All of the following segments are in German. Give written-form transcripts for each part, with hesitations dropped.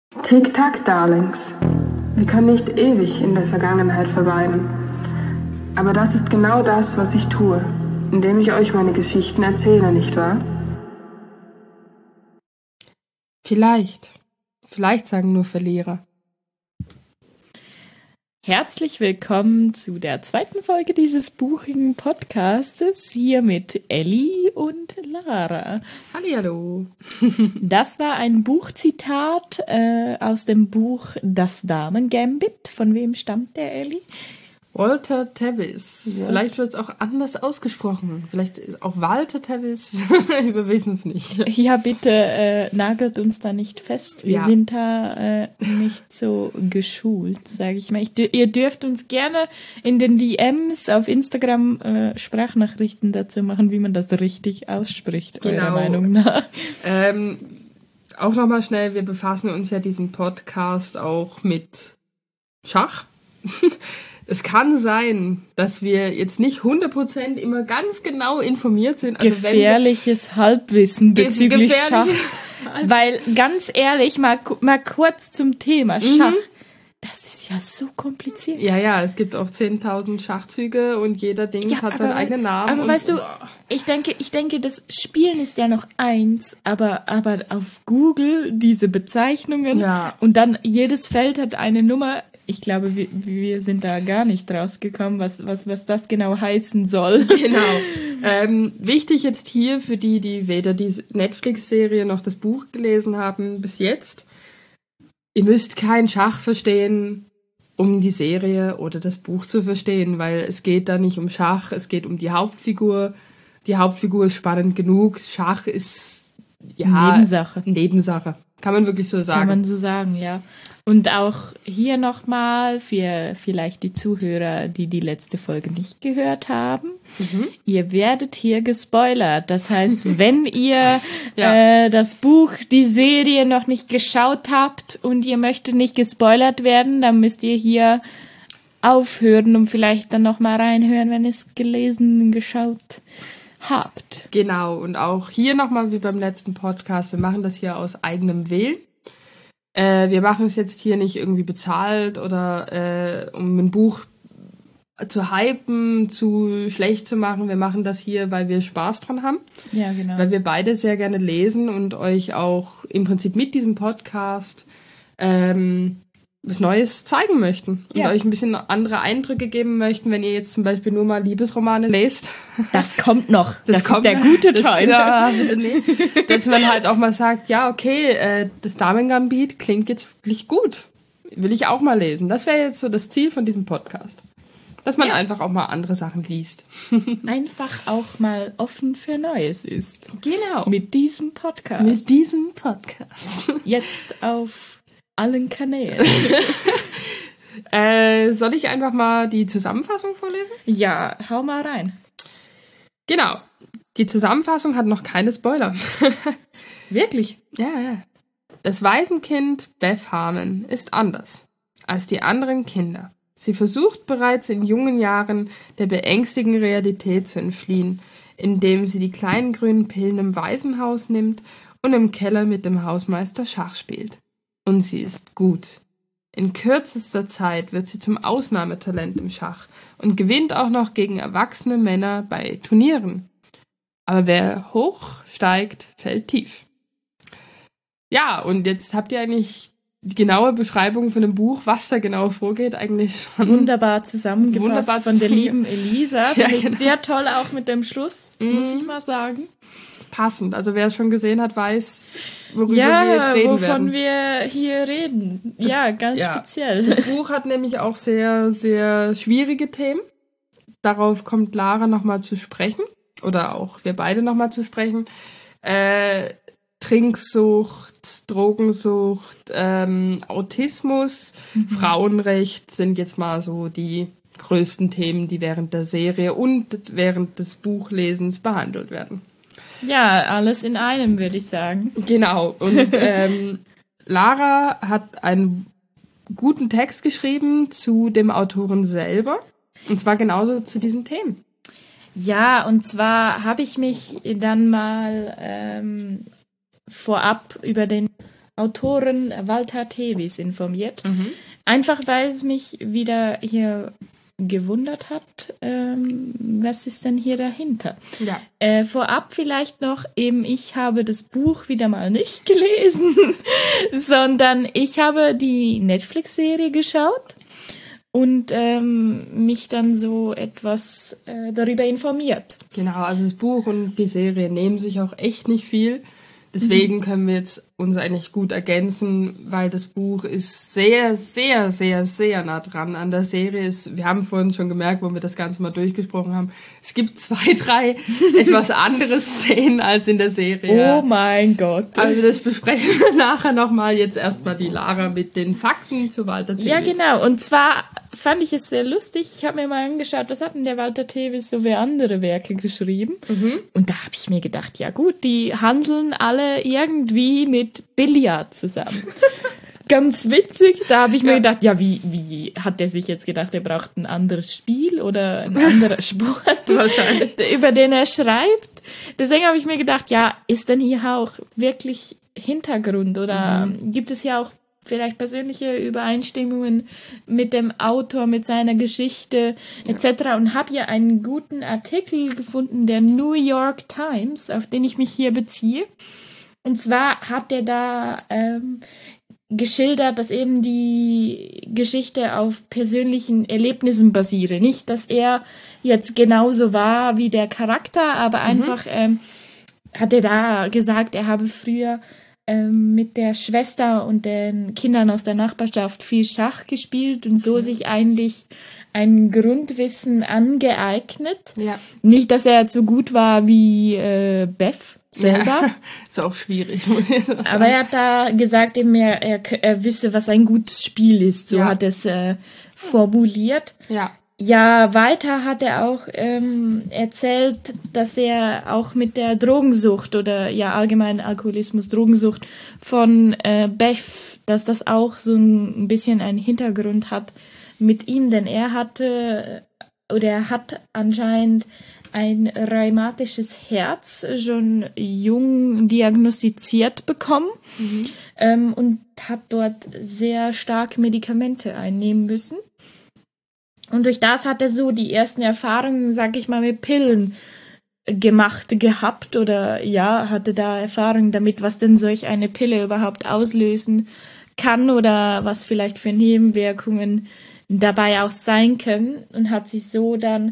Tick-Tack, Darlings. Wir können nicht ewig in der Vergangenheit verweilen. Aber das ist genau das, was ich tue, indem ich euch meine Geschichten erzähle, nicht wahr? Vielleicht sagen nur Verlierer. Herzlich willkommen zu der zweiten Folge dieses buchigen Podcastes, hier mit Elli und Lara. Hallihallo. Das war ein Buchzitat aus dem Buch Das Damen-Gambit. Von wem stammt der, Elli? Walter Tevis. Ja. Vielleicht wird es auch anders ausgesprochen. Vielleicht ist auch Walter Tevis. Wir wissen es nicht. Ja, bitte nagelt uns da nicht fest. Wir sind da nicht so geschult, sage ich mal. Ihr dürft uns gerne in den DMs auf Instagram Sprachnachrichten dazu machen, wie man das richtig ausspricht, eurer Meinung nach. Auch nochmal schnell, wir befassen uns ja diesen Podcast auch mit Schach. Es kann sein, dass wir jetzt nicht 100% immer ganz genau informiert sind. Also gefährliches Halbwissen bezüglich Schach. Weil, ganz ehrlich, mal kurz zum Thema Schach. Das ist ja so kompliziert. Ja, es gibt auch 10.000 Schachzüge und jeder Dings hat seinen eigenen Namen. Aber weißt du, ich denke, das Spielen ist ja noch eins, aber auf Google diese Bezeichnungen und dann jedes Feld hat eine Nummer. Ich glaube, wir sind da gar nicht rausgekommen, was das genau heißen soll. Genau. Wichtig jetzt hier für die weder die Netflix-Serie noch das Buch gelesen haben bis jetzt. Ihr müsst kein Schach verstehen, um die Serie oder das Buch zu verstehen, weil es geht da nicht um Schach, es geht um die Hauptfigur. Die Hauptfigur ist spannend genug. Schach ist Nebensache. Kann man wirklich so sagen. Kann man so sagen, ja. Und auch hier nochmal für vielleicht die Zuhörer, die die letzte Folge nicht gehört haben. Ihr werdet hier gespoilert. Das heißt, wenn ihr das Buch, die Serie noch nicht geschaut habt und ihr möchtet nicht gespoilert werden, dann müsst ihr hier aufhören und vielleicht dann nochmal reinhören, wenn ihr es gelesen, geschaut habt. Genau, und auch hier nochmal wie beim letzten Podcast, wir machen das hier aus eigenem Willen. Wir machen es jetzt hier nicht irgendwie bezahlt oder um ein Buch zu hypen, zu schlecht zu machen. Wir machen das hier, weil wir Spaß dran haben. Ja, genau. Weil wir beide sehr gerne lesen und euch auch im Prinzip mit diesem Podcast was Neues zeigen möchten und euch ein bisschen andere Eindrücke geben möchten, wenn ihr jetzt zum Beispiel nur mal Liebesromane lest. Das kommt noch. Das ist der gute Teil. Bitte nicht. Dass man halt auch mal sagt, ja, okay, das Damen-Gambit klingt jetzt wirklich gut. Will ich auch mal lesen. Das wäre jetzt so das Ziel von diesem Podcast. Dass man einfach auch mal andere Sachen liest. Einfach auch mal offen für Neues ist. Genau. Mit diesem Podcast. Jetzt auf allen Kanälen. Soll ich einfach mal die Zusammenfassung vorlesen? Ja, hau mal rein. Genau. Die Zusammenfassung hat noch keine Spoiler. Wirklich? Ja. Das Waisenkind Beth Harmon ist anders als die anderen Kinder. Sie versucht bereits in jungen Jahren der beängstigenden Realität zu entfliehen, indem sie die kleinen grünen Pillen im Waisenhaus nimmt und im Keller mit dem Hausmeister Schach spielt. Und sie ist gut. In kürzester Zeit wird sie zum Ausnahmetalent im Schach und gewinnt auch noch gegen erwachsene Männer bei Turnieren. Aber wer hoch steigt, fällt tief. Ja, und jetzt habt ihr eigentlich die genaue Beschreibung von dem Buch, was da genau vorgeht, eigentlich schon wunderbar zusammengefasst von der lieben Elisa. Finde ich sehr toll, auch mit dem Schluss, muss ich mal sagen. Passend. Also wer es schon gesehen hat, weiß, worüber wir jetzt reden werden. Wovon wir hier reden. Ganz speziell. Das Buch hat nämlich auch sehr, sehr schwierige Themen. Darauf kommt Lara nochmal zu sprechen. Oder auch wir beide nochmal zu sprechen. Trinksucht, Drogensucht, Autismus, Frauenrecht sind jetzt mal so die größten Themen, die während der Serie und während des Buchlesens behandelt werden. Ja, alles in einem, würde ich sagen. Genau. Und Lara hat einen guten Text geschrieben zu dem Autoren selber. Und zwar genauso zu diesen Themen. Ja, und zwar habe ich mich dann mal vorab über den Autoren Walter Tevis informiert. Einfach weil es mich wieder hier gewundert hat, was ist denn hier dahinter? Ja. Vorab vielleicht noch, eben ich habe das Buch wieder mal nicht gelesen, sondern ich habe die Netflix-Serie geschaut und mich dann so etwas darüber informiert. Genau, also das Buch und die Serie nehmen sich auch echt nicht viel. Deswegen können wir jetzt uns eigentlich gut ergänzen, weil das Buch ist sehr, sehr, sehr, sehr nah dran an der Serie. Wir haben vorhin schon gemerkt, wo wir das Ganze mal durchgesprochen haben, es gibt 2, 3 etwas andere Szenen als in der Serie. Oh mein Gott. Also das besprechen wir nachher nochmal. Jetzt erstmal die Lara mit den Fakten zu Walter Tevis. Ja, genau. Und zwar fand ich es sehr lustig. Ich habe mir mal angeschaut, was hat denn der Walter Tevis so für andere Werke geschrieben? Und da habe ich mir gedacht, ja gut, die handeln alle irgendwie mit Billard zusammen. Ganz witzig. Da habe ich mir gedacht, ja, wie hat der sich jetzt gedacht, er braucht ein anderes Spiel oder ein anderer Sport, wahrscheinlich, über den er schreibt. Deswegen habe ich mir gedacht, ja, ist denn hier auch wirklich Hintergrund oder gibt es hier auch vielleicht persönliche Übereinstimmungen mit dem Autor, mit seiner Geschichte etc. Und habe hier einen guten Artikel gefunden, der New York Times, auf den ich mich hier beziehe. Und zwar hat er da geschildert, dass eben die Geschichte auf persönlichen Erlebnissen basiere. Nicht, dass er jetzt genauso war wie der Charakter, aber einfach hat er da gesagt, er habe früher mit der Schwester und den Kindern aus der Nachbarschaft viel Schach gespielt und so sich eigentlich ein Grundwissen angeeignet. Ja. Nicht, dass er so gut war wie Bev selber. Ja, ist auch schwierig, muss ich jetzt sagen. Aber er hat da gesagt, eben er wisse, was ein gutes Spiel ist. So hat er es formuliert. Ja. Ja, weiter hat er auch erzählt, dass er auch mit der Drogensucht oder ja allgemein Alkoholismus, Drogensucht von Bev, dass das auch so ein bisschen einen Hintergrund hat mit ihm, denn er hat anscheinend ein rheumatisches Herz schon jung diagnostiziert bekommen und hat dort sehr stark Medikamente einnehmen müssen. Und durch das hat er so die ersten Erfahrungen, sag ich mal, mit Pillen gehabt oder ja, hatte da Erfahrungen damit, was denn solch eine Pille überhaupt auslösen kann oder was vielleicht für Nebenwirkungen dabei auch sein können und hat sich so dann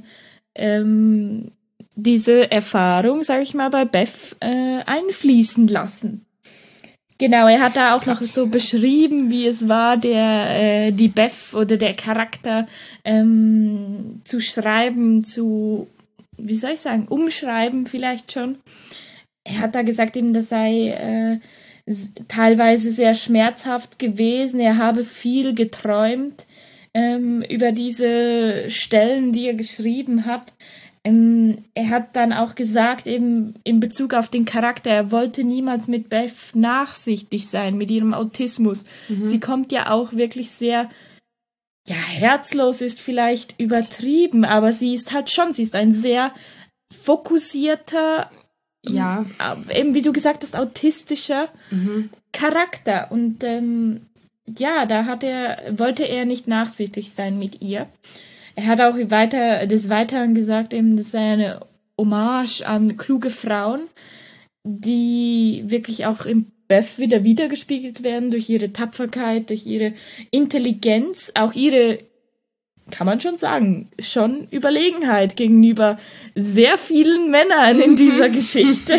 diese Erfahrung, sag ich mal, bei Bev einfließen lassen. Genau, er hat da auch noch so beschrieben, wie es war, die Bev oder der Charakter zu schreiben, wie soll ich sagen, umschreiben vielleicht schon. Er hat da gesagt, eben, das sei teilweise sehr schmerzhaft gewesen. Er habe viel geträumt über diese Stellen, die er geschrieben hat. Er hat dann auch gesagt, eben in Bezug auf den Charakter, er wollte niemals mit Bev nachsichtig sein, mit ihrem Autismus. Sie kommt ja auch wirklich sehr, ja, herzlos ist vielleicht übertrieben, aber sie ist ein sehr fokussierter, eben wie du gesagt hast, autistischer Charakter. Und ja, da wollte er nicht nachsichtig sein mit ihr. Er hat auch des Weiteren gesagt, eben, das sei eine Hommage an kluge Frauen, die wirklich auch im Bev wiedergespiegelt werden durch ihre Tapferkeit, durch ihre Intelligenz, auch ihre, kann man schon sagen, schon Überlegenheit gegenüber sehr vielen Männern in dieser Geschichte.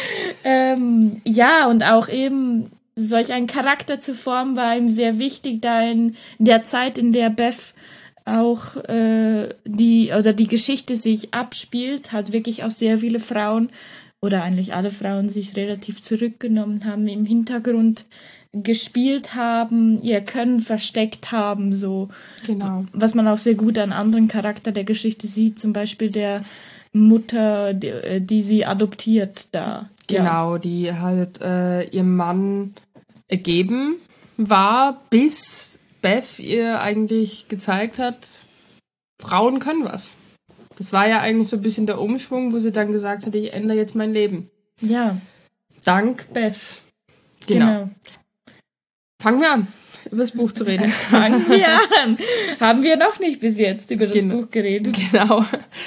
Ja, und auch eben solch einen Charakter zu formen, war ihm sehr wichtig, da in der Zeit, in der Bev auch die Geschichte sich abspielt, hat wirklich auch sehr viele Frauen oder eigentlich alle Frauen sich relativ zurückgenommen haben, im Hintergrund gespielt haben, ihr Können versteckt haben, so. Genau. Was man auch sehr gut an anderen Charakter der Geschichte sieht, zum Beispiel der Mutter, die sie adoptiert da. Genau, die halt ihrem Mann ergeben war, bis Bev ihr eigentlich gezeigt hat, Frauen können was. Das war ja eigentlich so ein bisschen der Umschwung, wo sie dann gesagt hat, ich ändere jetzt mein Leben. Ja. Dank Bev. Genau. Fangen wir an, über das Buch zu reden. Fangen wir an. Haben wir noch nicht bis jetzt über das Buch geredet. Genau.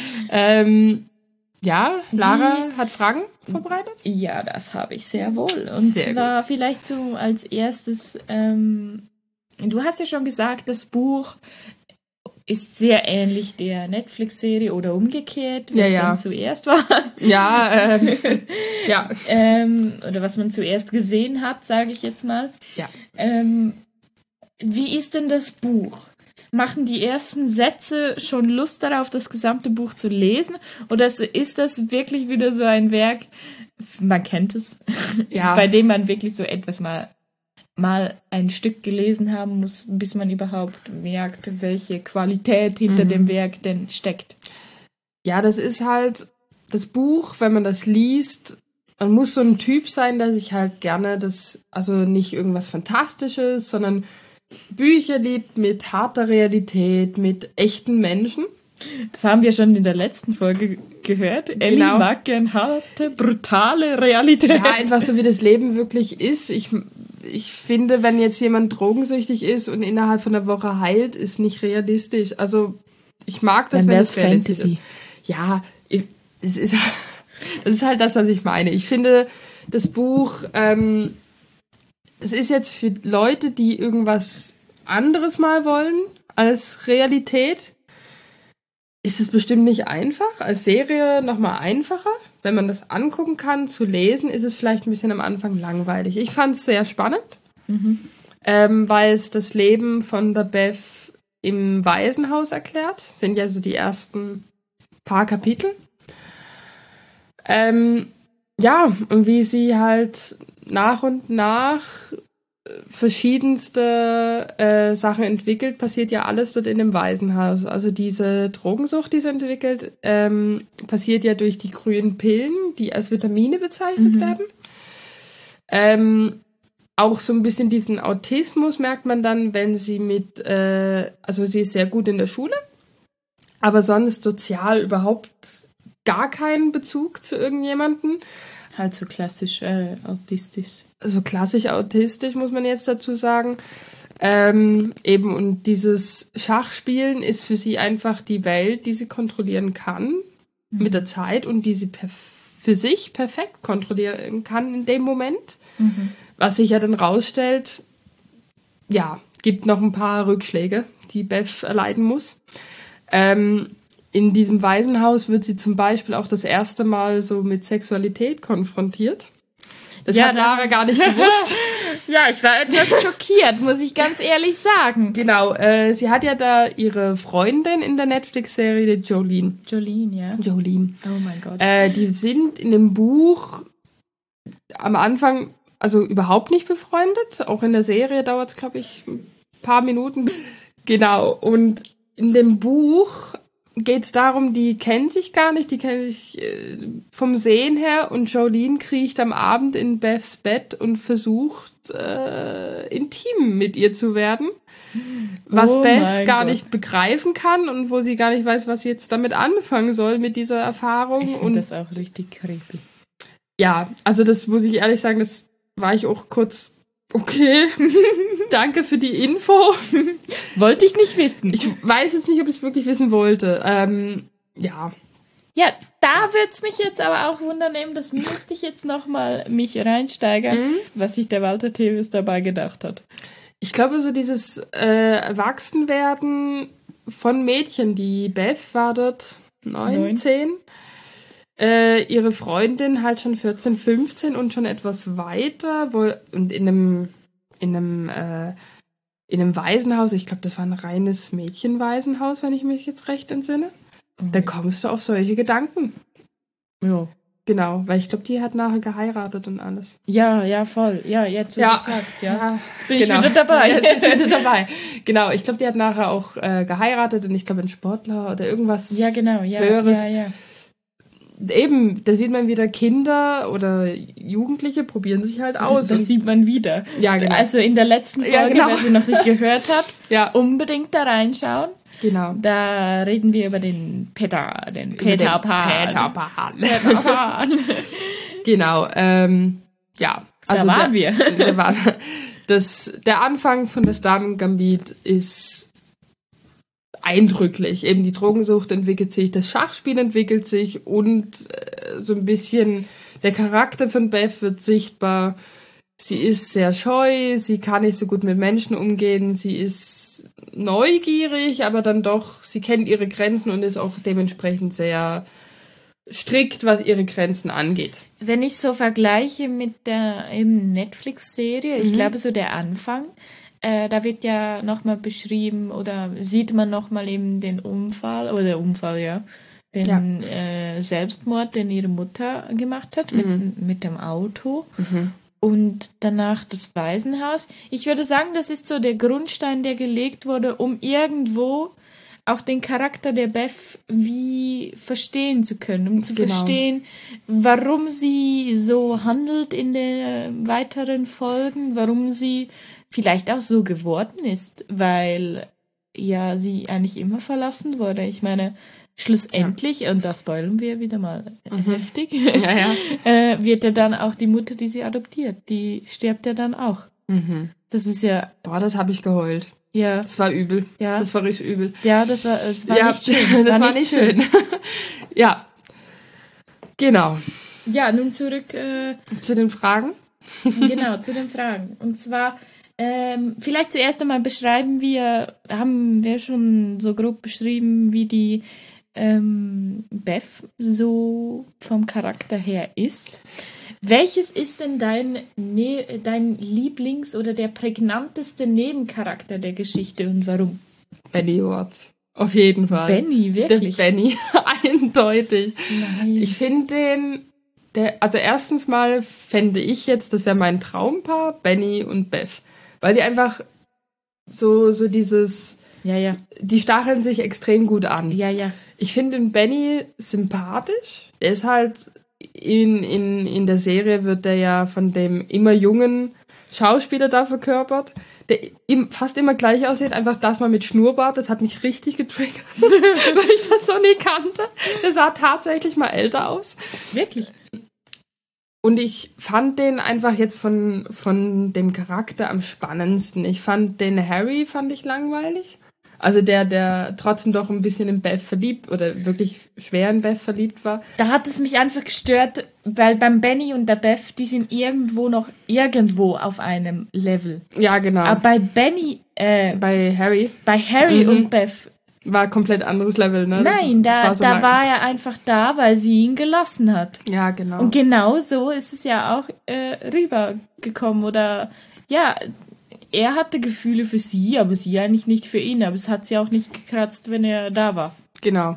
Ja, Lara hat Fragen vorbereitet? Ja, das habe ich sehr wohl. Und sehr zwar gut. Vielleicht so als erstes, du hast ja schon gesagt, das Buch ist sehr ähnlich der Netflix-Serie oder umgekehrt, was dann zuerst war. Ja, ja. Oder was man zuerst gesehen hat, sage ich jetzt mal. Ja. Wie ist denn das Buch? Machen die ersten Sätze schon Lust darauf, das gesamte Buch zu lesen? Oder ist das wirklich wieder so ein Werk, man kennt es, bei dem man wirklich so etwas mal ein Stück gelesen haben muss, bis man überhaupt merkt, welche Qualität hinter dem Werk denn steckt? Ja, das ist halt das Buch, wenn man das liest, man muss so ein Typ sein, der sich halt gerne also nicht irgendwas Fantastisches, sondern Bücher liebt mit harter Realität, mit echten Menschen. Das haben wir schon in der letzten Folge gehört. Ellie mag gern harte, brutale Realität. Ja, einfach so wie das Leben wirklich ist. Ich finde, wenn jetzt jemand drogensüchtig ist und innerhalb von einer Woche heilt, ist nicht realistisch. Also ich mag das, wenn es realistisch ist. Ja, das ist halt das, was ich meine. Ich finde, das Buch es ist jetzt für Leute, die irgendwas anderes mal wollen als Realität, ist es bestimmt nicht einfach. Als Serie nochmal einfacher. Wenn man das angucken kann, zu lesen, ist es vielleicht ein bisschen am Anfang langweilig. Ich fand es sehr spannend, weil es das Leben von der Bev im Waisenhaus erklärt. Das sind ja so die ersten paar Kapitel. Ja, und wie sie halt nach und nach verschiedenste Sachen entwickelt, passiert ja alles dort in dem Waisenhaus. Also diese Drogensucht, die sie entwickelt, passiert ja durch die grünen Pillen, die als Vitamine bezeichnet werden. Auch so ein bisschen diesen Autismus merkt man dann, wenn sie also sie ist sehr gut in der Schule, aber sonst sozial überhaupt gar keinen Bezug zu irgendjemandem. Halt so klassisch autistisch. Also klassisch autistisch, muss man jetzt dazu sagen. Eben, und dieses Schachspielen ist für sie einfach die Welt, die sie kontrollieren kann mit der Zeit und die sie für sich perfekt kontrollieren kann in dem Moment. Was sich ja dann rausstellt, ja, gibt noch ein paar Rückschläge, die Bev erleiden muss. In diesem Waisenhaus wird sie zum Beispiel auch das erste Mal so mit Sexualität konfrontiert. Das hat Lara gar nicht gewusst. Ja, ich war etwas schockiert, muss ich ganz ehrlich sagen. Genau, sie hat ja da ihre Freundin in der Netflix-Serie, die Jolene. Jolene. Oh mein Gott. Die sind in dem Buch am Anfang also überhaupt nicht befreundet. Auch in der Serie dauert es, glaube ich, ein paar Minuten. Genau, und in dem Buch geht es darum, die kennen sich gar nicht, die kennen sich vom Sehen her und Jolene kriecht am Abend in Bevs Bett und versucht intim mit ihr zu werden, was Bev gar nicht begreifen kann und wo sie gar nicht weiß, was sie jetzt damit anfangen soll mit dieser Erfahrung. Ich finde das auch richtig creepy. Ja, also das muss ich ehrlich sagen, das war ich auch kurz, okay, danke für die Info. Wollte ich nicht wissen. Ich weiß jetzt nicht, ob ich es wirklich wissen wollte. Ja. Ja, da würde es mich jetzt aber auch wundern, das müsste ich jetzt nochmal mich reinsteigern, was sich der Walter Tevis dabei gedacht hat. Ich glaube, so dieses Erwachsenwerden von Mädchen, die Bev war dort 9, 10, ihre Freundin halt schon 14, 15 und schon etwas weiter, und in einem Waisenhaus, ich glaube, das war ein reines Mädchenwaisenhaus, wenn ich mich jetzt recht entsinne, da kommst du auf solche Gedanken. Ja. Genau, weil ich glaube, die hat nachher geheiratet und alles. Ja, voll. Ja, jetzt, wo du sagst, ja. Jetzt bin ich wieder dabei. Jetzt wieder dabei. Genau, ich glaube, die hat nachher auch geheiratet und ich glaube, ein Sportler oder irgendwas Höheres. Ja. Eben, da sieht man wieder Kinder oder Jugendliche probieren sich halt aus. Das sieht man wieder. Ja, genau. Also in der letzten Folge, wer sie noch nicht gehört hat, unbedingt da reinschauen. Genau. Da reden wir über den Peter Pan. Peter Pan. Genau, ja. Also da waren wir. der Anfang von das Damen-Gambit ist eindrücklich. Eben die Drogensucht entwickelt sich, das Schachspiel entwickelt sich und so ein bisschen der Charakter von Beth wird sichtbar. Sie ist sehr scheu, sie kann nicht so gut mit Menschen umgehen, sie ist neugierig, aber dann doch, sie kennt ihre Grenzen und ist auch dementsprechend sehr strikt, was ihre Grenzen angeht. Wenn ich so vergleiche mit der eben Netflix-Serie, ich glaube so der Anfang, da wird ja nochmal beschrieben oder sieht man nochmal eben den Unfall, den Selbstmord, den ihre Mutter gemacht hat mit dem Auto. Und danach das Waisenhaus. Ich würde sagen, das ist so der Grundstein, der gelegt wurde, um irgendwo auch den Charakter der Beth wie verstehen zu können, um zu verstehen, warum sie so handelt in den weiteren Folgen, warum sie vielleicht auch so geworden ist, weil ja sie eigentlich immer verlassen wurde. Ich meine, schlussendlich, und das spoilern wir wieder mal heftig, wird ja dann auch die Mutter, die sie adoptiert, die stirbt ja dann auch. Das ist ja... Boah, das habe ich geheult. Ja. Das war übel. Ja. Das war richtig übel. Ja, das war nicht schön. Das war nicht schön. Ja. Genau. Ja, nun zurück zu den Fragen. Genau, zu den Fragen. Und zwar, vielleicht zuerst einmal haben wir schon so grob beschrieben, wie die Beth so vom Charakter her ist. Welches ist denn dein Lieblings- oder der prägnanteste Nebencharakter der Geschichte und warum? Benny Watts. Auf jeden Fall. Benny, wirklich? Der Benny, eindeutig. Nein. Ich finde also erstens mal fände ich jetzt, das wäre mein Traumpaar, Benny und Beth. Weil die einfach so dieses... Ja. Die stacheln sich extrem gut an. Ja. Ich finde den Benny sympathisch. Der ist halt in der Serie wird der ja von dem immer jungen Schauspieler da verkörpert, der fast immer gleich aussieht, einfach das mal mit Schnurrbart, das hat mich richtig getriggert, weil ich das so nie kannte. Der sah tatsächlich mal älter aus. Wirklich? Und ich fand den einfach jetzt von dem Charakter am spannendsten. Ich fand den Harry langweilig. Also der trotzdem doch ein bisschen in Beth verliebt oder wirklich schwer in Beth verliebt war. Da hat es mich einfach gestört, weil beim Benny und der Beth, die sind irgendwo auf einem Level. Ja, genau. Aber bei Benny, bei Harry und Beth war ein komplett anderes Level, ne? Nein, da war er einfach da, weil sie ihn gelassen hat. Ja, genau. Und genau so ist es ja auch rübergekommen oder ja. Er hatte Gefühle für sie, aber sie eigentlich nicht für ihn. Aber es hat sie auch nicht gekratzt, wenn er da war. Genau.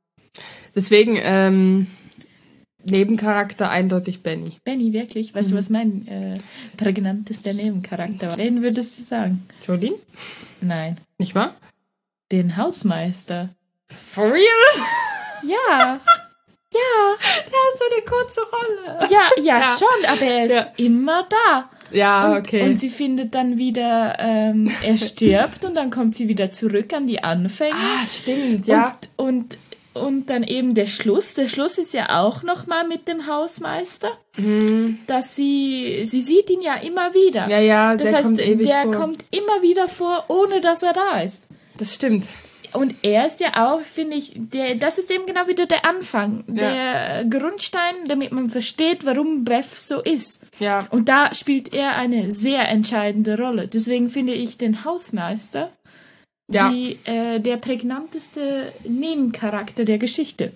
Deswegen Nebencharakter eindeutig Benny. Benny, wirklich? Weißt du, was mein prägnantester Nebencharakter war? Wen würdest du sagen? Jolene? Nein. Nicht wahr? Den Hausmeister. For real? Ja. Ja. Der hat so eine kurze Rolle. Ja, schon, aber er ist immer da. Ja, okay. Und sie findet dann wieder, er stirbt und dann kommt sie wieder zurück an die Anfänge. Ah, stimmt, ja. Und dann eben der Schluss. Der Schluss ist ja auch nochmal mit dem Hausmeister, dass sie sieht ihn ja immer wieder. Ja, das heißt, der kommt immer wieder vor, ohne dass er da ist. Das stimmt. Und er ist ja auch, finde ich, das ist eben genau wieder der Anfang, der Grundstein, damit man versteht, warum Beth so ist. Ja. Und da spielt er eine sehr entscheidende Rolle. Deswegen finde ich den Hausmeister der prägnanteste Nebencharakter der Geschichte.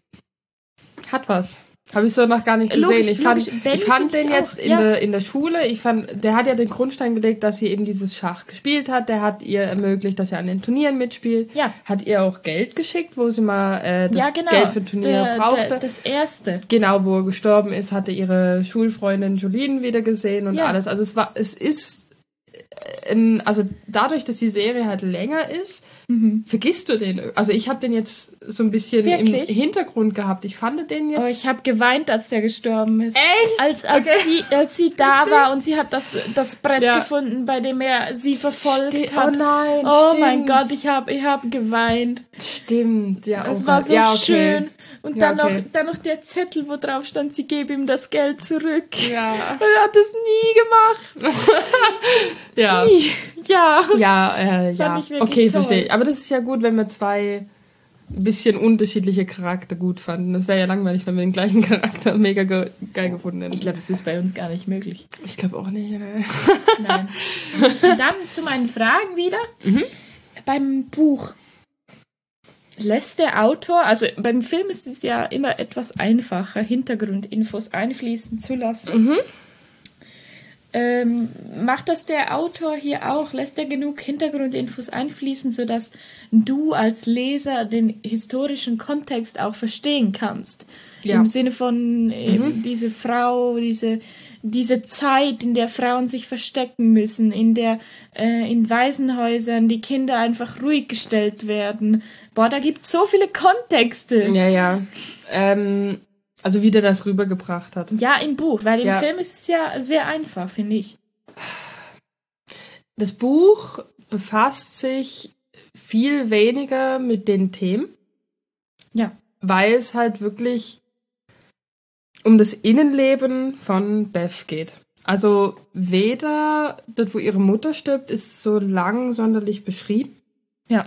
Hat was. Habe ich so noch gar nicht gesehen. Ich fand den jetzt in der Schule, der hat ja den Grundstein gelegt, dass sie eben dieses Schach gespielt hat. Der hat ihr ermöglicht, dass sie an den Turnieren mitspielt. Ja. Hat ihr auch Geld geschickt, wo sie mal Geld für Turniere brauchte. Das erste. Genau, wo er gestorben ist, hatte ihre Schulfreundin Jolene wieder gesehen und alles. Also also dadurch, dass die Serie halt länger ist, vergisst du den. Also ich habe den jetzt so ein bisschen im Hintergrund gehabt. Ich fand den jetzt... Oh, ich habe geweint, als der gestorben ist. Echt? Als sie da war und sie hat das Brett gefunden, bei dem er sie verfolgt hat. Oh nein, oh mein Gott, ich hab geweint. Stimmt, ja. Es war so schön. Und Ja, dann noch der Zettel, wo drauf stand, sie gebe ihm das Geld zurück. Ja. Er hat es nie gemacht. Ja. Nie. Ja. Ja, ja. Fand ich wirklich Okay, toll. verstehe ich. Aber das ist ja gut, wenn wir zwei ein bisschen unterschiedliche Charakter gut fanden. Das wäre ja langweilig, wenn wir den gleichen Charakter mega geil gefunden hätten. Ich glaube, es ist bei uns gar nicht möglich. Ich glaube auch nicht. Ne? Nein. Und dann zu meinen Fragen wieder. Beim Buch lässt der Autor, also beim Film ist es ja immer etwas einfacher, Hintergrundinfos einfließen zu lassen. Macht das der Autor hier auch? Lässt er genug Hintergrundinfos einfließen, sodass du als Leser den historischen Kontext auch verstehen kannst? Ja. Im Sinne von diese Frau, diese Zeit, in der Frauen sich verstecken müssen, in der in Waisenhäusern die Kinder einfach ruhig gestellt werden. Boah, da gibt's so viele Kontexte. Ja, ja. Also wie der das rübergebracht hat. Ja, im Buch, weil im Ja. Film ist es ja sehr einfach, finde ich. Das Buch befasst sich viel weniger mit den Themen, Ja. weil es halt wirklich um das Innenleben von Beth geht. Also weder dort, wo ihre Mutter stirbt, ist so lang sonderlich beschrieben, Ja.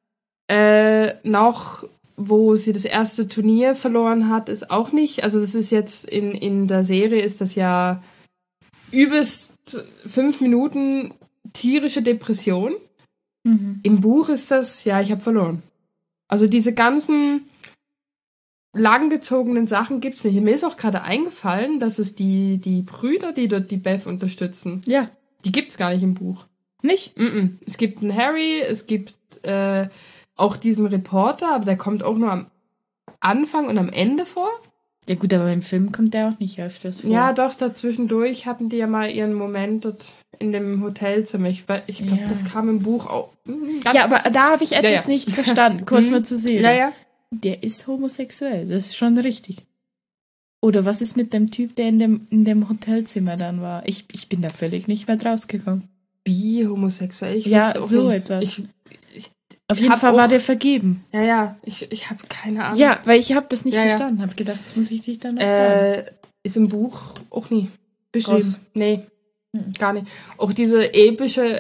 noch wo sie das erste Turnier verloren hat, ist auch nicht. Also das ist jetzt in der Serie ist das ja übelst 5 Minuten tierische Depression. Im Buch ist das, ja, ich habe verloren. Also diese ganzen langgezogenen Sachen gibt's nicht. Mir ist auch gerade eingefallen, dass es die Brüder, die dort die Beth unterstützen, Ja. die gibt's gar nicht im Buch. Nicht? Es gibt einen Harry, es gibt auch diesen Reporter, aber der kommt auch nur am Anfang und am Ende vor. Ja gut, aber im Film kommt der auch nicht öfters vor. Ja, doch, dazwischendurch hatten die ja mal ihren Moment dort in dem Hotelzimmer. Ich glaube, Ja. das kam im Buch auch. Ja, aber da habe ich etwas Ja, ja. nicht verstanden. Kurz mal zu sehen. Ja, ja. Der ist homosexuell, das ist schon richtig. Oder was ist mit dem Typ, der in dem Hotelzimmer dann war? Ich bin da völlig nicht mehr draus gekommen. Bi-homosexuell. Ich Ja, weiß auch so nicht. etwas. Ich Auf jeden hab Fall war auch- der vergeben. Ja, ich habe keine Ahnung. Ja, weil ich habe das nicht Ja, ja. verstanden. Habe gedacht, das muss ich dich dann noch fragen. Ist im Buch auch nie Beschrieben. groß. Nee, gar nicht. Auch diese epische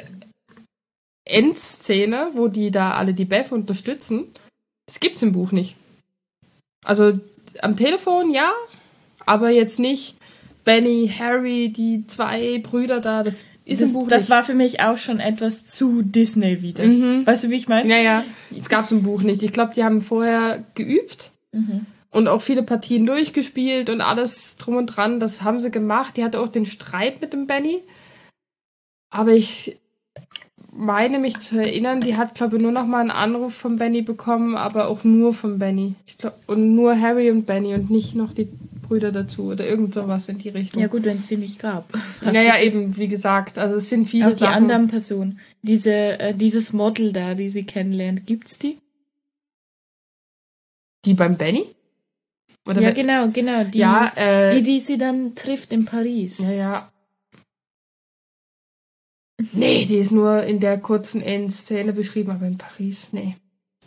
Endszene, wo die da alle die Beth unterstützen, das gibt's im Buch nicht. Also am Telefon ja, aber jetzt nicht Benny, Harry, die 2 Brüder da, das ist im Buch Das nicht. war für mich auch schon etwas zu Disney wieder. Weißt du, wie ich meine? Ja, ja, das gab's im Buch nicht. Ich glaube, die haben vorher geübt und auch viele Partien durchgespielt und alles drum und dran, das haben sie gemacht. Die hatte auch den Streit mit dem Benny. Aber ich meine mich zu erinnern, die hat, glaube ich, nur noch mal einen Anruf von Benny bekommen, aber auch nur von Benny. Ich glaub, und nur Harry und Benny und nicht noch die Brüder dazu oder irgend sowas in die Richtung. Ja gut, wenn es sie nicht gab. Naja, eben, wie gesagt, also es sind viele Auch die Sachen. anderen Personen. Dieses Model da, die sie kennenlernt, gibt's die? Die beim Benny? Oder Ja, genau. Die, Ja, die sie dann trifft in Paris. ja, ja. Nee, die ist nur in der kurzen Endszene beschrieben, aber in Paris, nee.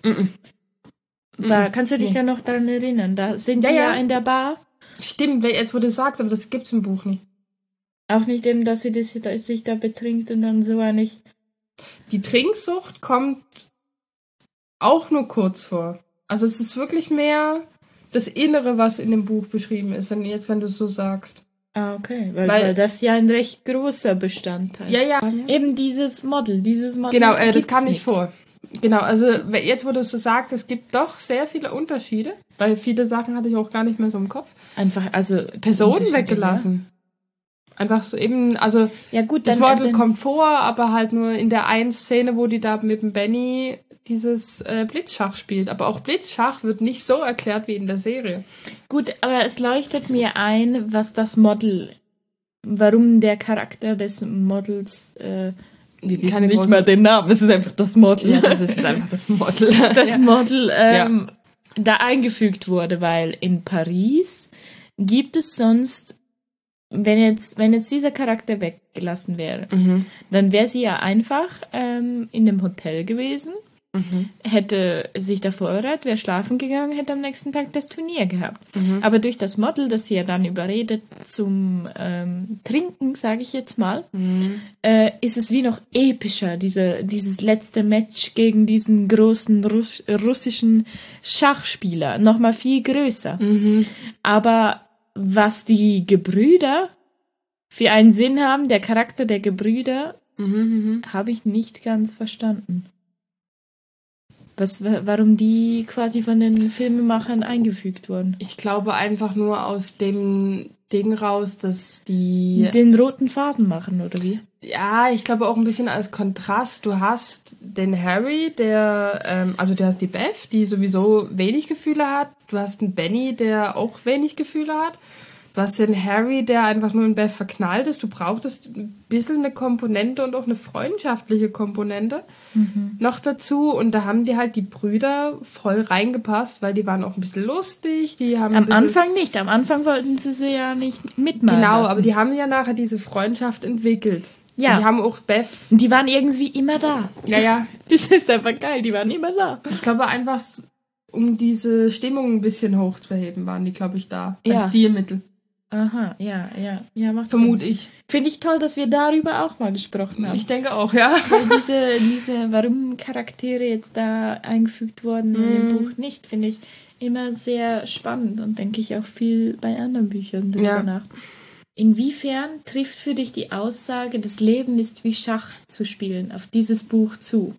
Da kannst du dich Nee. ja noch daran erinnern. Da sind Ja, die ja ja. in der Bar. Stimmt, jetzt wo du sagst, aber das gibt's im Buch nicht. Auch nicht eben, dass sie sich da betrinkt und dann so nicht. Die Trinksucht kommt auch nur kurz vor. Also es ist wirklich mehr das Innere, was in dem Buch beschrieben ist, wenn du es so sagst. Ah, okay. Weil Weil- das ist ja ein recht großer Bestandteil. Ja, ja. Eben dieses Model. Genau, das gibt's kam nicht vor. Genau, also jetzt, wo du es so sagst, es gibt doch sehr viele Unterschiede, weil viele Sachen hatte ich auch gar nicht mehr so im Kopf. Einfach, also. Personen Unterschiede, weggelassen. Einfach so eben, also Ja, gut, das dann. Model kommt vor, aber halt nur in der einen Szene, wo die da mit dem Benny dieses Blitzschach spielt. Aber auch Blitzschach wird nicht so erklärt wie in der Serie. Gut, aber es leuchtet mir ein, was das Model. Warum der Charakter des Models. Wir wissen Keine nicht große- mal den Namen, es ist einfach das Model. Ja, das ist einfach das Model. Das Model Ja. da eingefügt wurde, weil in Paris gibt es sonst, wenn jetzt dieser Charakter weggelassen wäre, dann wäre sie ja einfach in dem Hotel gewesen hätte sich da vorbereitet, wäre schlafen gegangen, hätte am nächsten Tag das Turnier gehabt. Aber durch das Model, das sie ja dann überredet zum Trinken, sage ich jetzt mal, ist es wie noch epischer, dieses letzte Match gegen diesen großen russischen Schachspieler. Nochmal viel größer. Aber was die Gebrüder für einen Sinn haben, der Charakter der Gebrüder, habe ich nicht ganz verstanden. Warum die quasi von den Filmemachern eingefügt wurden. Ich glaube einfach nur aus dem Ding raus, dass die... Den roten Faden machen, oder wie? Ja, ich glaube auch ein bisschen als Kontrast. Du hast den Harry, also du hast die Beth, die sowieso wenig Gefühle hat. Du hast einen Benny, der auch wenig Gefühle hat. Du hast den Harry, der einfach nur in Beth verknallt ist. Du brauchtest ein bisschen eine Komponente und auch eine freundschaftliche Komponente noch dazu. Und da haben die halt die Brüder voll reingepasst, weil die waren auch ein bisschen lustig. Die haben am Anfang nicht. Am Anfang wollten sie ja nicht mitmachen Genau, lassen. aber die haben ja nachher diese Freundschaft entwickelt. Ja. Und die haben auch Beth... Die waren irgendwie immer da. Ja. Das ist einfach geil. Die waren immer da. Ich glaube einfach, um diese Stimmung ein bisschen hochzuheben, waren die, glaube ich, da. Als Ja. Stilmittel. Aha, ja, macht Vermute Sinn. ich. Finde ich toll, dass wir darüber auch mal gesprochen haben. Ich denke auch, ja. Weil diese warum Charaktere jetzt da eingefügt wurden in dem Buch nicht, finde ich immer sehr spannend und denke ich auch viel bei anderen Büchern darüber nach. Inwiefern trifft für dich die Aussage, das Leben ist wie Schach zu spielen, auf dieses Buch zu?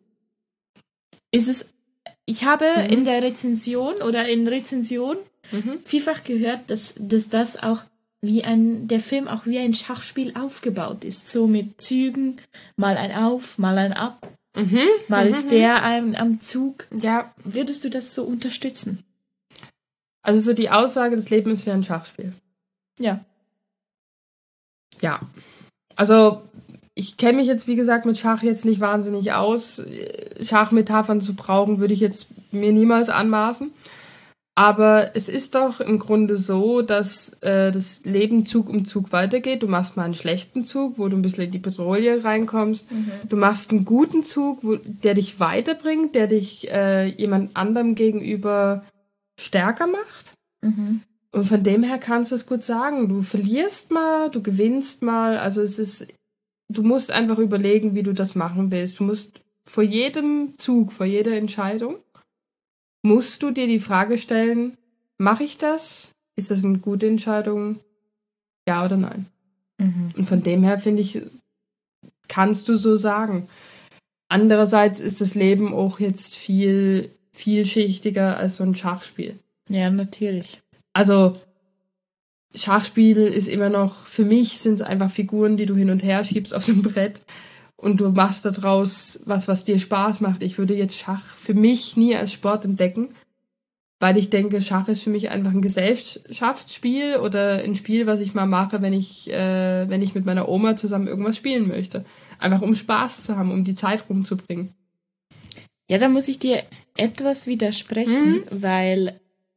Ich habe in der Rezension vielfach gehört, dass das auch der Film auch wie ein Schachspiel aufgebaut ist. So mit Zügen, mal ein Auf, mal ein Ab, mal ist der am Zug. Ja. Würdest du das so unterstützen? Also so die Aussage, das Leben ist wie ein Schachspiel. Ja. Ja. Also ich kenne mich jetzt, wie gesagt, mit Schach jetzt nicht wahnsinnig aus. Schachmetaphern zu brauchen, würde ich jetzt mir niemals anmaßen. Aber es ist doch im Grunde so, dass das Leben Zug um Zug weitergeht. Du machst mal einen schlechten Zug, wo du ein bisschen in die Bredouille reinkommst. Du machst einen guten Zug, der dich weiterbringt, der dich jemand anderem gegenüber stärker macht. Und von dem her kannst du es gut sagen. Du verlierst mal, du gewinnst mal. Also du musst einfach überlegen, wie du das machen willst. Du musst vor jedem Zug, vor jeder Entscheidung, musst du dir die Frage stellen, mache ich das? Ist das eine gute Entscheidung? Ja oder nein? Und von dem her, finde ich, kannst du so sagen. Andererseits ist das Leben auch jetzt viel vielschichtiger als so ein Schachspiel. Ja, natürlich. Also Schachspiel ist immer noch, für mich sind es einfach Figuren, die du hin und her schiebst auf dem Brett. Und du machst daraus was dir Spaß macht. Ich würde jetzt Schach für mich nie als Sport entdecken, weil ich denke, Schach ist für mich einfach ein Gesellschaftsspiel oder ein Spiel, was ich mal mache, wenn ich mit meiner Oma zusammen irgendwas spielen möchte. Einfach um Spaß zu haben, um die Zeit rumzubringen. Ja, da muss ich dir etwas widersprechen, weil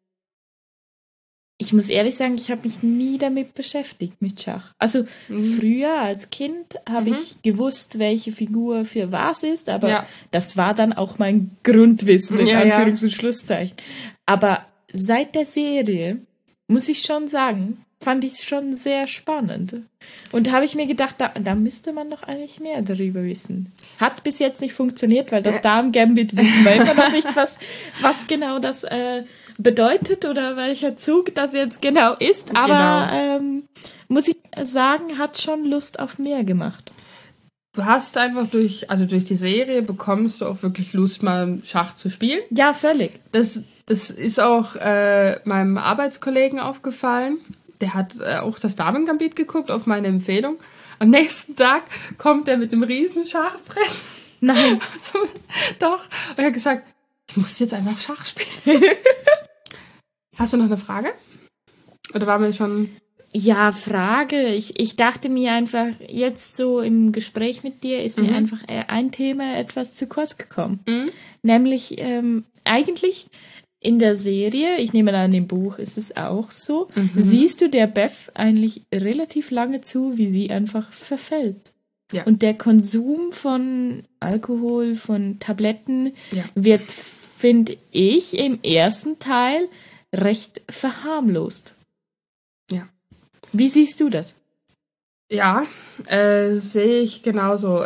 ich muss ehrlich sagen, ich habe mich nie damit beschäftigt, mit Schach. Also früher als Kind habe ich gewusst, welche Figur für was ist, aber das war dann auch mein Grundwissen, in Anführungs- und Schlusszeichen. Aber seit der Serie, muss ich schon sagen, fand ich es schon sehr spannend. Und habe ich mir gedacht, da müsste man doch eigentlich mehr darüber wissen. Hat bis jetzt nicht funktioniert, weil das Damen-Gambit wissen wir immer noch nicht, was genau das bedeutet oder welcher Zug das jetzt genau ist. Aber muss ich sagen, hat schon Lust auf mehr gemacht. Du hast einfach durch die Serie bekommst du auch wirklich Lust, mal Schach zu spielen. Ja, völlig. Das ist auch meinem Arbeitskollegen aufgefallen. Der hat auch das Damen-Gambit geguckt, auf meine Empfehlung. Am nächsten Tag kommt er mit einem riesen Schachbrett. Nein. Also, doch. Und er hat gesagt, ich muss jetzt einfach Schach spielen. Hast du noch eine Frage? Oder waren wir schon... Ja, Frage. Ich dachte mir einfach, jetzt so im Gespräch mit dir ist mir einfach ein Thema etwas zu kurz gekommen. Nämlich eigentlich in der Serie, ich nehme an, im Buch ist es auch so, siehst du der Beth eigentlich relativ lange zu, wie sie einfach verfällt. Ja. Und der Konsum von Alkohol, von Tabletten wird, finde ich, im ersten Teil recht verharmlost. Ja. Wie siehst du das? Ja, sehe ich genauso.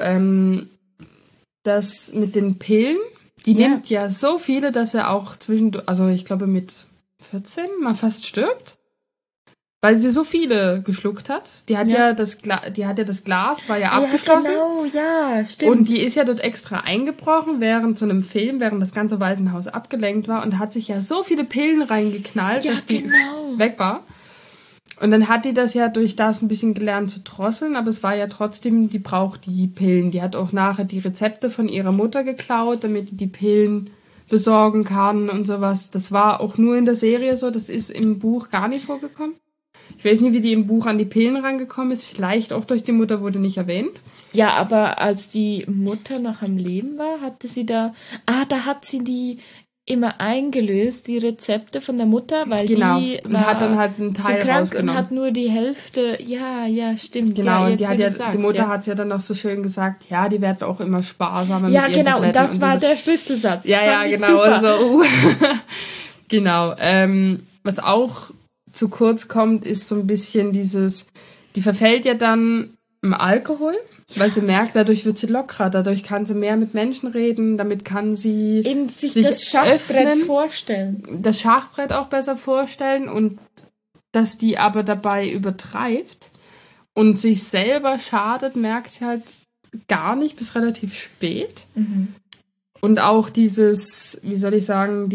Das mit den Pillen, die nimmt ja so viele, dass er auch zwischendurch, also ich glaube mit 14 mal fast stirbt. Weil sie so viele geschluckt hat. Die hat ja das Glas war ja abgeschlossen. Genau, ja, stimmt. Und die ist ja dort extra eingebrochen während so einem Film, während das ganze Waisenhaus abgelenkt war und hat sich ja so viele Pillen reingeknallt, dass die weg war. Und dann hat die das ja durch das ein bisschen gelernt zu drosseln, aber es war ja trotzdem, die braucht die Pillen. Die hat auch nachher die Rezepte von ihrer Mutter geklaut, damit die Pillen besorgen kann und sowas. Das war auch nur in der Serie so, das ist im Buch gar nicht vorgekommen. Ich weiß nicht, wie die im Buch an die Pillen rangekommen ist. Vielleicht auch durch die Mutter, wurde nicht erwähnt. Ja, aber als die Mutter noch am Leben war, hatte sie da hat sie die immer eingelöst, die Rezepte von der Mutter, weil die war und hat dann halt einen Teil krank rausgenommen. Und hat nur die Hälfte, ja, stimmt. Genau, ja, und die Mutter hat es ja dann noch so schön gesagt, ja, die werden auch immer sparsamer mit ihren Tabletten. Ja, genau, und das war der Schlüsselsatz. Ja, genau. Also, genau. Was auch zu kurz kommt, ist so ein bisschen die verfällt ja dann im Alkohol, weil sie merkt, dadurch wird sie lockerer, dadurch kann sie mehr mit Menschen reden, damit kann sie eben sich das Schachbrett vorstellen. Das Schachbrett auch besser vorstellen und dass die aber dabei übertreibt und sich selber schadet, merkt sie halt gar nicht bis relativ spät. Mhm. Und auch dieses, wie soll ich sagen,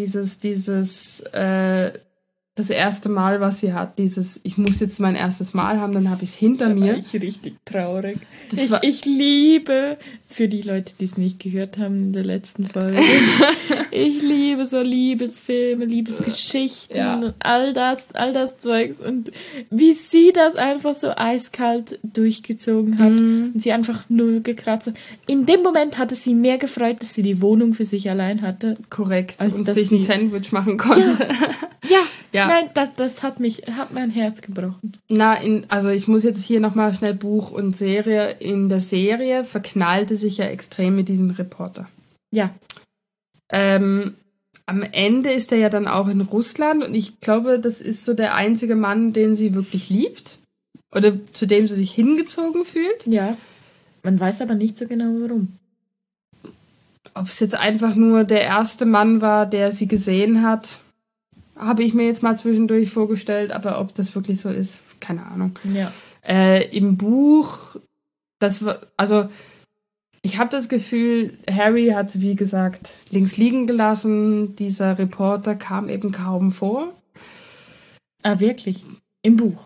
das erste Mal, was sie hat, ich muss jetzt mein erstes Mal haben, dann habe ich es hinter mir. War ich richtig traurig. Ich liebe, für die Leute, die es nicht gehört haben in der letzten Folge, ich liebe so Liebesfilme, Liebesgeschichten und all das Zeugs. Und wie sie das einfach so eiskalt durchgezogen hat und sie einfach null gekratzt hat. In dem Moment hatte sie mehr gefreut, dass sie die Wohnung für sich allein hatte. Korrekt. Und sich ein Sandwich machen konnte. Ja. Nein, das hat mein Herz gebrochen. Also ich muss jetzt hier nochmal schnell Buch und Serie. In der Serie verknallte sich ja extrem mit diesem Reporter. Ja. Am Ende ist er ja dann auch in Russland und ich glaube, das ist so der einzige Mann, den sie wirklich liebt. Oder zu dem sie sich hingezogen fühlt. Ja. Man weiß aber nicht so genau, warum. Ob es jetzt einfach nur der erste Mann war, der sie gesehen hat, habe ich mir jetzt mal zwischendurch vorgestellt, aber ob das wirklich so ist, keine Ahnung. Ja. Im Buch, ich habe das Gefühl, Harry hat, wie gesagt, links liegen gelassen. Dieser Reporter kam eben kaum vor. Ah, wirklich? Im Buch?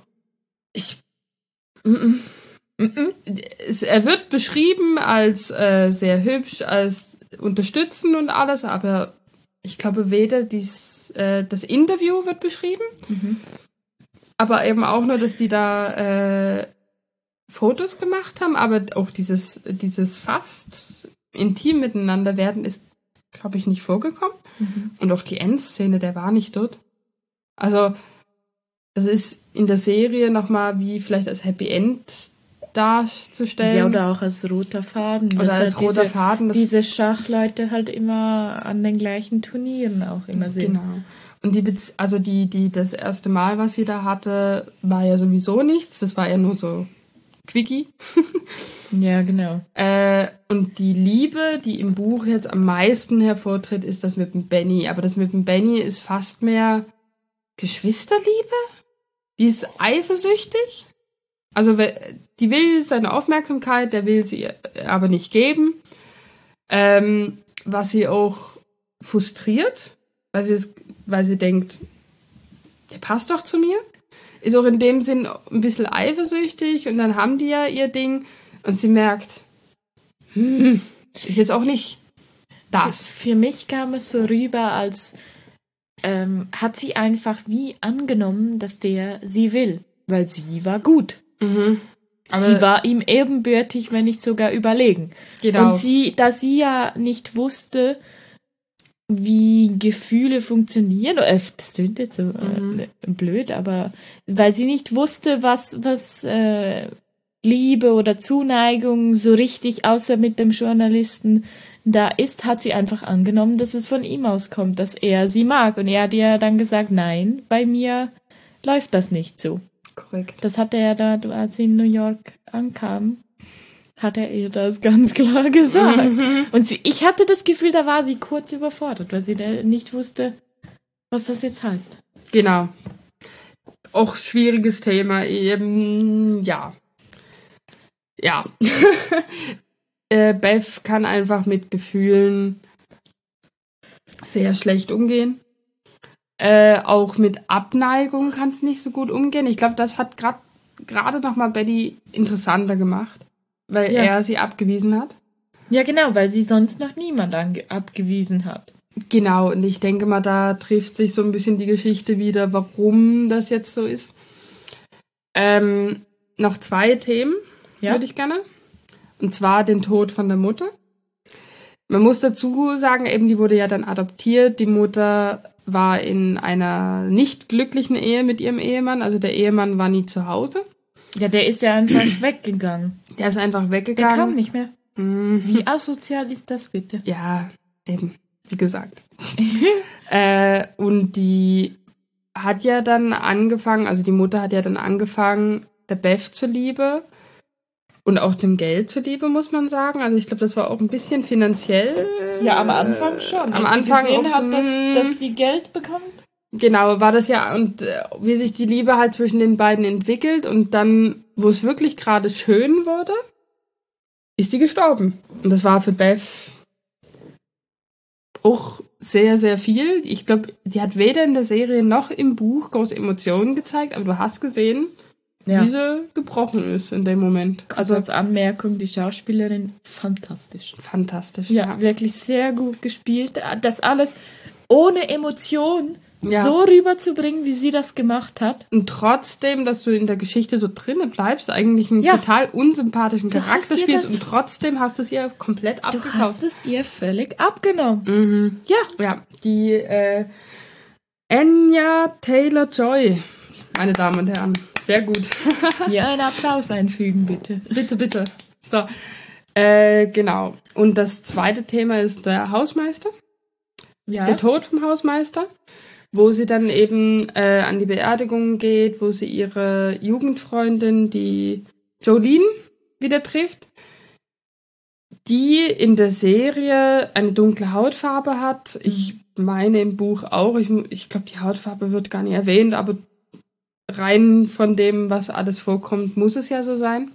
Er wird beschrieben als sehr hübsch, als unterstützend und alles, aber ich glaube weder das Interview wird beschrieben, aber eben auch nur, dass die da Fotos gemacht haben, aber auch dieses fast intim miteinander werden ist, glaube ich, nicht vorgekommen. Und auch die Endszene, der war nicht dort. Also das ist in der Serie nochmal wie vielleicht als Happy End darzustellen. Ja, oder auch als roter Faden. Oder als roter Faden. Diese Schachleute halt immer an den gleichen Turnieren auch immer sind. Genau. Und das erste Mal, was sie da hatte, war ja sowieso nichts. Das war ja nur so Quickie. Ja, genau. Und die Liebe, die im Buch jetzt am meisten hervortritt, ist das mit dem Benny. Aber das mit dem Benny ist fast mehr Geschwisterliebe. Die ist eifersüchtig. Also die will seine Aufmerksamkeit, der will sie aber nicht geben. Was sie auch frustriert, weil sie denkt, der passt doch zu mir. Ist auch in dem Sinn ein bisschen eifersüchtig und dann haben die ja ihr Ding und sie merkt, ist jetzt auch nicht das. Für mich kam es so rüber, als hat sie einfach wie angenommen, dass der sie will, weil sie war gut. Aber sie war ihm ebenbürtig, wenn nicht sogar überlegen. Genau. Und da sie ja nicht wusste, wie Gefühle funktionieren, das klingt jetzt so blöd, aber weil sie nicht wusste, was Liebe oder Zuneigung so richtig, außer mit dem Journalisten, da ist, hat sie einfach angenommen, dass es von ihm auskommt, dass er sie mag. Und er hat ihr dann gesagt, nein, bei mir läuft das nicht so. Korrekt. Das hat er da, als sie in New York ankam, hat er ihr das ganz klar gesagt. Und ich hatte das Gefühl, da war sie kurz überfordert, weil sie nicht wusste, was das jetzt heißt. Genau. Auch schwieriges Thema. Ja. Ja. Bev kann einfach mit Gefühlen sehr schlecht umgehen. Auch mit Abneigung kann es nicht so gut umgehen. Ich glaube, das hat gerade nochmal Betty interessanter gemacht, weil er sie abgewiesen hat. Ja, genau, weil sie sonst noch niemand abgewiesen hat. Genau, und ich denke mal, da trifft sich so ein bisschen die Geschichte wieder, warum das jetzt so ist. Noch 2 Themen würde ich gerne. Und zwar den Tod von der Mutter. Man muss dazu sagen, eben die wurde ja dann adoptiert. Die Mutter war in einer nicht glücklichen Ehe mit ihrem Ehemann. Also der Ehemann war nie zu Hause. Ja, der ist ja einfach weggegangen. Der ist einfach weggegangen. Der kam nicht mehr. Wie asozial ist das bitte? Ja, eben, wie gesagt. Und die hat ja dann angefangen, also die Mutter hat ja dann angefangen, der Bev zuliebe und auch dem Geld zuliebe, muss man sagen. Also ich glaube, das war auch ein bisschen finanziell. Ja, am Anfang schon. Am Anfang sie gesehen hat, dass sie Geld bekommt. Genau, war das ja. Und wie sich die Liebe halt zwischen den beiden entwickelt und dann, wo es wirklich gerade schön wurde, ist die gestorben. Und das war für Bev auch sehr, sehr viel. Ich glaube, die hat weder in der Serie noch im Buch große Emotionen gezeigt, aber du hast gesehen, wie sie gebrochen ist in dem Moment. Also als Anmerkung, die Schauspielerin, fantastisch. Fantastisch. Ja, wirklich sehr gut gespielt. Das alles ohne Emotion so rüberzubringen, wie sie das gemacht hat. Und trotzdem, dass du in der Geschichte so drinnen bleibst, eigentlich einen total unsympathischen Charakter spielst und trotzdem hast du es ihr komplett abgekauft. Du hast es ihr völlig abgenommen. Mhm. Ja, die Anya Taylor-Joy, meine Damen und Herren. Sehr gut. Hier einen Applaus einfügen, bitte. Bitte. So, genau. Und das zweite Thema ist der Hausmeister. Ja. Der Tod vom Hausmeister. Wo sie dann eben an die Beerdigung geht, wo sie ihre Jugendfreundin, die Jolene, wieder trifft, die in der Serie eine dunkle Hautfarbe hat. Ich meine im Buch auch, ich glaube, die Hautfarbe wird gar nicht erwähnt, aber rein von dem, was alles vorkommt, muss es ja so sein.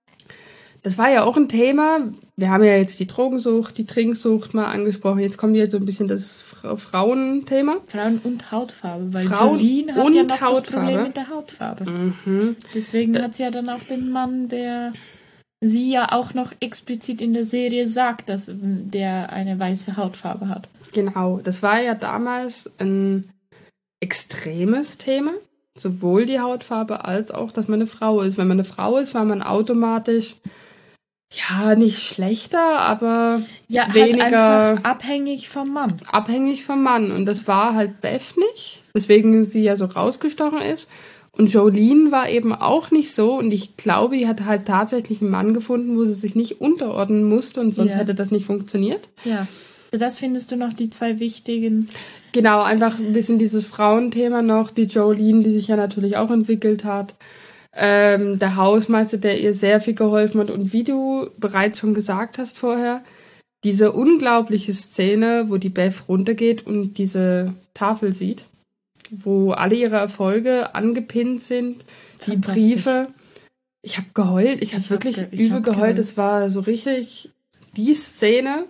Das war ja auch ein Thema. Wir haben ja jetzt die Drogensucht, die Trinksucht mal angesprochen. Jetzt kommt hier so ein bisschen das Frauenthema. Frauen und Hautfarbe, weil Jolene hat ja noch das Problem mit der Hautfarbe. Mhm. Deswegen hat sie ja dann auch den Mann, der sie ja auch noch explizit in der Serie sagt, dass der eine weiße Hautfarbe hat. Genau, das war ja damals ein extremes Thema. Sowohl die Hautfarbe als auch, dass man eine Frau ist. Wenn man eine Frau ist, war man automatisch nicht schlechter, aber weniger halt einfach abhängig vom Mann. Abhängig vom Mann. Und das war halt Bev nicht, weswegen sie ja so rausgestochen ist. Und Jolene war eben auch nicht so. Und ich glaube, die hat halt tatsächlich einen Mann gefunden, wo sie sich nicht unterordnen musste. Und sonst hätte das nicht funktioniert. Ja. Das findest du noch die 2 wichtigen. Genau, einfach ein bisschen dieses Frauenthema noch. Die Jolene, die sich ja natürlich auch entwickelt hat. Der Hausmeister, der ihr sehr viel geholfen hat. Und wie du bereits schon gesagt hast vorher, diese unglaubliche Szene, wo die Bev runtergeht und diese Tafel sieht, wo alle ihre Erfolge angepinnt sind, die Briefe. Ich habe geheult, ich habe wirklich übel geheult. Es war so richtig die Szene,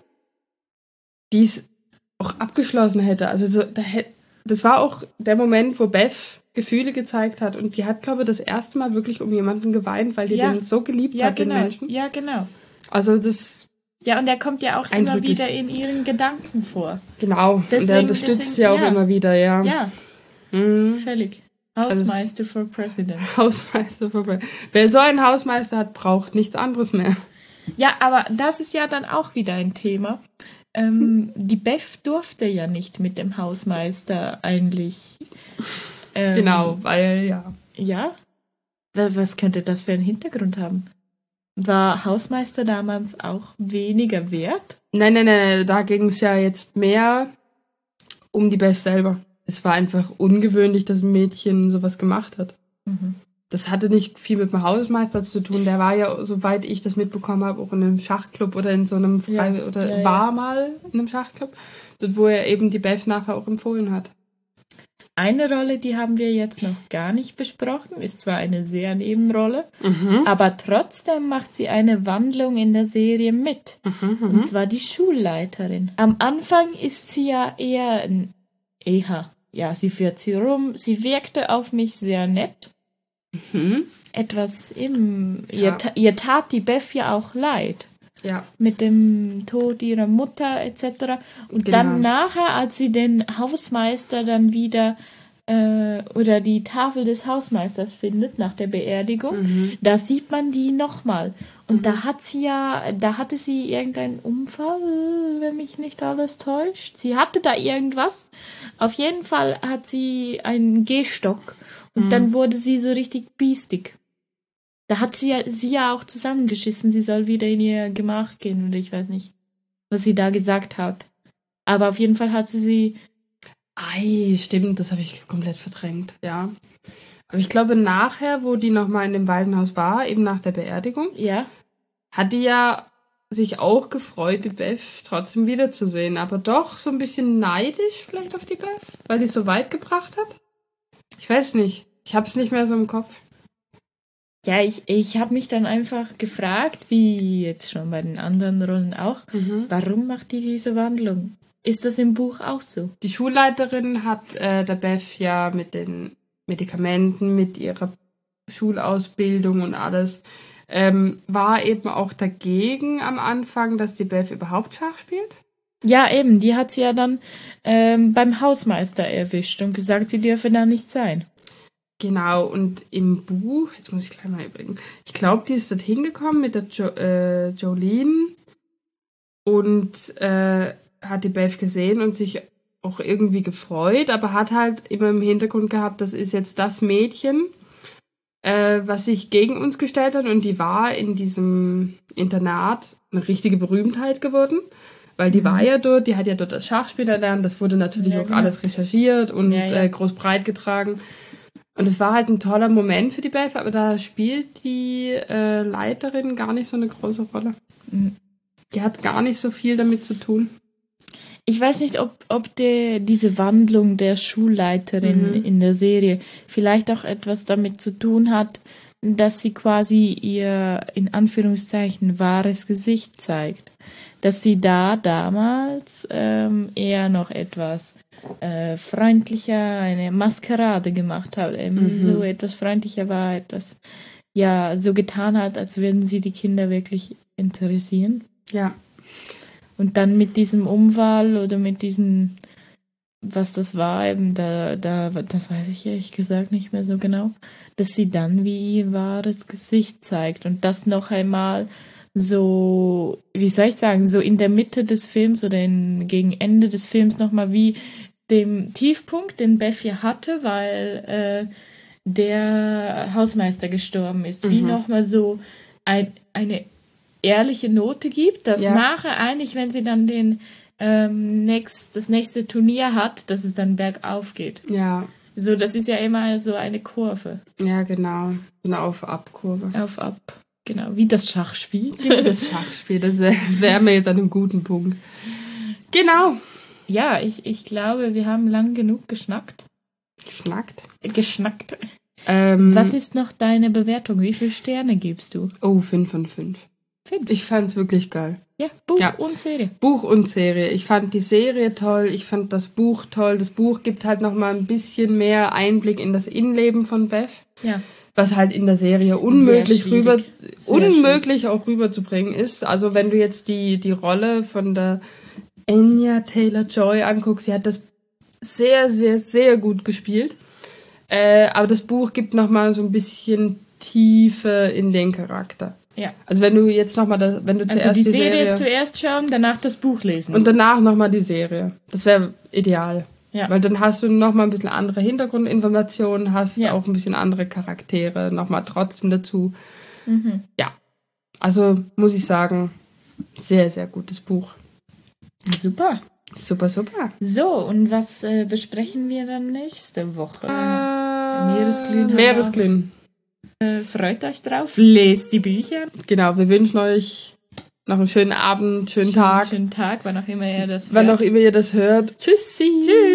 die es auch abgeschlossen hätte. Also das war auch der Moment, wo Bev Gefühle gezeigt hat. Und die hat, glaube ich, das erste Mal wirklich um jemanden geweint, weil die den so geliebt hat, den Menschen. Ja, genau. Also das... Ja, und der kommt ja auch immer wieder in ihren Gedanken vor. Genau, deswegen, und der unterstützt sie auch immer wieder, ja. Ja, völlig. Hausmeister for President. Hausmeister for President. Wer so einen Hausmeister hat, braucht nichts anderes mehr. Ja, aber das ist ja dann auch wieder ein Thema. Die Bev durfte ja nicht mit dem Hausmeister eigentlich. Genau, weil Ja? Was könnte das für einen Hintergrund haben? War Hausmeister damals auch weniger wert? Nein, da ging es ja jetzt mehr um die Beth selber. Es war einfach ungewöhnlich, dass ein Mädchen sowas gemacht hat. Mhm. Das hatte nicht viel mit dem Hausmeister zu tun. Der war ja, soweit ich das mitbekommen habe, auch in einem Schachclub oder in so einem war mal in einem Schachclub, dort, wo er eben die Beth nachher auch empfohlen hat. Eine Rolle, die haben wir jetzt noch gar nicht besprochen, ist zwar eine sehr Nebenrolle, aber trotzdem macht sie eine Wandlung in der Serie mit. Und zwar die Schulleiterin. Am Anfang ist sie ja eher sie führt sie rum. Sie wirkte auf mich sehr nett. Etwas ihr tat die Beth ja auch leid. Ja. Mit dem Tod ihrer Mutter etc. Und dann nachher, als sie den Hausmeister dann wieder oder die Tafel des Hausmeisters findet nach der Beerdigung, da sieht man die nochmal. Und da hatte sie irgendeinen Unfall, wenn mich nicht alles täuscht. Sie hatte da irgendwas. Auf jeden Fall hat sie einen Gehstock. Und dann wurde sie so richtig biestig. Da hat sie ja auch zusammengeschissen, sie soll wieder in ihr Gemach gehen oder ich weiß nicht, was sie da gesagt hat. Aber auf jeden Fall hat sie... Stimmt, das habe ich komplett verdrängt, ja. Aber ich glaube, nachher, wo die nochmal in dem Waisenhaus war, eben nach der Beerdigung, hat die ja sich auch gefreut, die Beth trotzdem wiederzusehen. Aber doch so ein bisschen neidisch vielleicht auf die Beth, weil die es so weit gebracht hat. Ich weiß nicht, ich habe es nicht mehr so im Kopf. Ja, ich habe mich dann einfach gefragt, wie jetzt schon bei den anderen Rollen auch, warum macht die diese Wandlung? Ist das im Buch auch so? Die Schulleiterin hat der Beth ja mit den Medikamenten, mit ihrer Schulausbildung und alles, war eben auch dagegen am Anfang, dass die Beth überhaupt Schach spielt. Ja, eben, die hat sie ja dann beim Hausmeister erwischt und gesagt, sie dürfe da nicht sein. Genau, und im Buch, jetzt muss ich gleich mal überlegen, ich glaube, die ist dort hingekommen mit der Jolene und hat die Beth gesehen und sich auch irgendwie gefreut, aber hat halt immer im Hintergrund gehabt, das ist jetzt das Mädchen, was sich gegen uns gestellt hat, und die war in diesem Internat eine richtige Berühmtheit geworden, weil die war ja dort, die hat ja dort das Schachspiel erlernt, das wurde natürlich auch alles recherchiert und groß breit getragen. Und es war halt ein toller Moment für die Beth, aber da spielt die Leiterin gar nicht so eine große Rolle. Die hat gar nicht so viel damit zu tun. Ich weiß nicht, ob diese Wandlung der Schulleiterin in der Serie vielleicht auch etwas damit zu tun hat, dass sie quasi ihr, in Anführungszeichen, wahres Gesicht zeigt. Dass sie da damals eher noch etwas freundlicher, eine Maskerade gemacht hat, so etwas freundlicher war, etwas, so getan hat, als würden sie die Kinder wirklich interessieren. Ja. Und dann mit diesem Unfall oder mit diesem, was das war, eben das weiß ich ehrlich gesagt nicht mehr so genau, dass sie dann wie ihr wahres Gesicht zeigt und das noch einmal so, wie soll ich sagen, so in der Mitte des Films oder gegen Ende des Films nochmal wie dem Tiefpunkt, den Beth hier hatte, weil der Hausmeister gestorben ist, wie nochmal so eine ehrliche Note gibt, dass nachher eigentlich, wenn sie dann das nächste Turnier hat, dass es dann bergauf geht. Ja. So, das ist ja immer so eine Kurve. Ja, genau. Eine Auf-Ab-Kurve. Auf-Ab, genau. Wie das Schachspiel. Wie das Schachspiel, das wären wir jetzt an einem guten Punkt. Genau. Ja, ich glaube, wir haben lang genug geschnackt. Geschnackt. Was ist noch deine Bewertung? Wie viele Sterne gibst du? 5 von 5. Ich fand's wirklich geil. Ja, Buch und Serie. Buch und Serie. Ich fand die Serie toll, ich fand das Buch toll. Das Buch gibt halt nochmal ein bisschen mehr Einblick in das Innenleben von Beth. Ja. Was halt in der Serie unmöglich auch rüberzubringen ist. Also wenn du jetzt die Rolle von der Anya Taylor-Joy anguckst, sie hat das sehr, sehr, sehr gut gespielt. Aber das Buch gibt nochmal so ein bisschen Tiefe in den Charakter. Ja. Also wenn du jetzt nochmal, wenn du zuerst die Serie zuerst schauen, danach das Buch lesen. Und danach nochmal die Serie. Das wäre ideal. Ja. Weil dann hast du nochmal ein bisschen andere Hintergrundinformationen, hast auch ein bisschen andere Charaktere nochmal trotzdem dazu. Ja. Also muss ich sagen, sehr, sehr gutes Buch. Super. Super, super. So, und was besprechen wir dann nächste Woche? Meeresglühen. Meeresglühen. Freut euch drauf. Lest die Bücher. Genau, wir wünschen euch noch einen schönen Abend, schönen Tag. Schönen Tag, wann auch immer ihr das hört. Wann auch immer ihr das hört. Tschüssi. Tschüss.